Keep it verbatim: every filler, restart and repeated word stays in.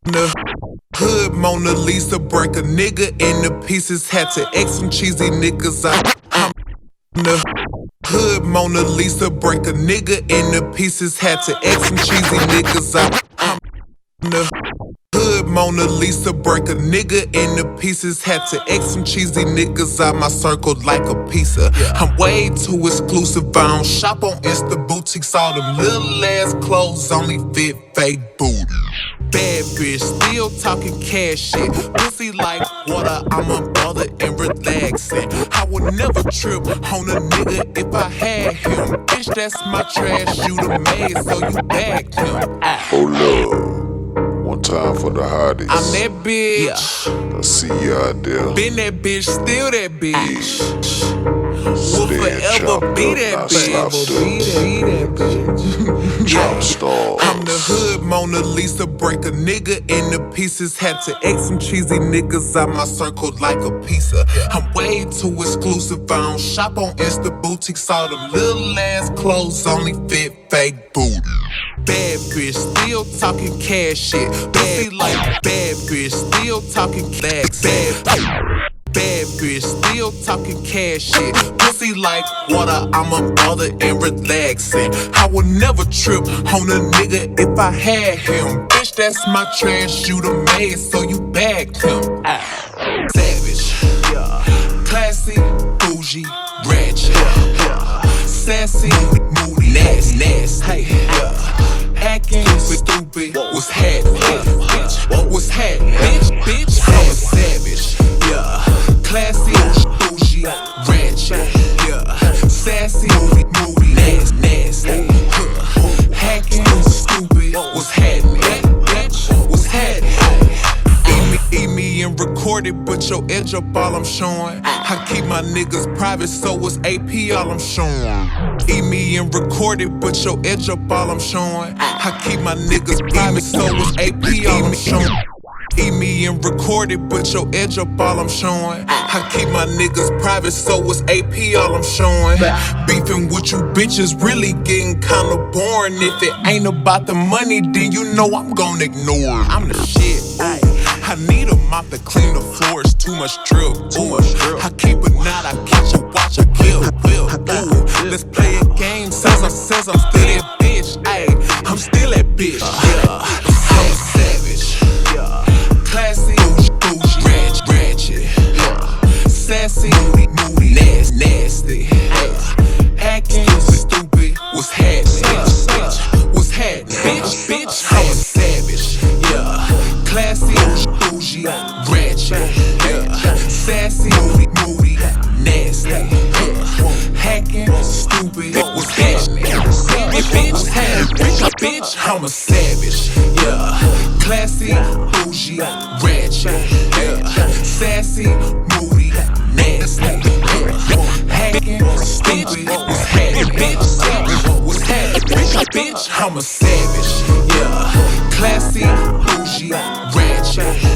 The hood Mona Lisa, break a nigga into pieces. Had to X some cheesy niggas out. I'm the hood Mona Lisa, break a nigga into pieces. Had to X some cheesy niggas out. I'm the hood Mona Lisa, break a nigga into pieces. Had to X some cheesy niggas out my circle like a pizza. I'm way too exclusive, I don't shop on Insta boutiques. All them little ass clothes only fit fake booty. Bad bitch, still talking cash shit. Pussy like water, I'm unbothered and relaxing. I would never trip on a nigga if I had him. Bitch, that's my trash, you the maid, so you bagged him. Hold up. One time for the hotties. I'm that bitch. I see you out there. Been that bitch, still that bitch. Will Stay forever be that bitch. Be that bitch. Drop stars. I'm the hood Mona Lisa, break a nigga into pieces. Had to X some cheesy niggas out my circle like a pizza. I'm way too exclusive, I don't shop on Insta boutiques. All them little ass clothes only fit fake booty. Bad bitch, still talking cash shit. Bad like bad bitch, still talking cash. Bad, bad bitch, still talking cash shit. Pussy like water, I'm unbothered and relaxing. I would never trip on a nigga if I had him. Bitch, that's my trash, you the maid, so you bagged him. Savage, yeah. Classy, bougie, ratchet, yeah. Sassy, moody, nasty, nasty, yeah. Acting stupid, what's happening, bitch? What's happening, bitch? Bitch, I'm a savage, yeah. Classy, bougie, ratchet, yeah. Sassy, moody, nasty, nasty, huh. Hacking, stupid, what's happening, bitch? What's happening? Eat me, eat me and record it, but your edge up all I'm showing. I keep my niggas private, so it's A P all I'm showing. Eat me and record it, but your edge up all I'm showing. I keep my niggas private, so it's A P all I'm showing. Eat me and record it, but your edge up all I'm showing. I keep my niggas private, so it's A P all I'm showing. Beefing with you bitches really getting kinda boring. If it ain't about the money, then you know I'm gon' ignore. I'm the shit, ooh. I need a mop to clean the floors, too much drip, too much drip. I keep a knot, I catch a watch, I kill, will, ooh. Let's play a game, says I'm, says I'm still that bitch, ayy. I'm still that bitch, yeah. I'm a savage, yeah. Classy, bougie, ratchet, ratchet, yeah. Sassy, moody, moody, nasty, nasty, yeah. Acting stupid, what's happening, bitch? What's happening, bitch? Bitch, I'm a savage, yeah. Classy, bougie, ratchet, yeah. Sassy, moody, moody, nasty, yeah. Hacking, stupid, what's happening? Bitch, bitch, bitch, I'm a savage, yeah. Classy, bougie, ratchet, yeah. Sassy, moody, nasty, yeah. Hacking, stupid, what's happening? Bitch, what's happening? Bitch, I'm a savage, yeah. Classy, bougie, ratchet.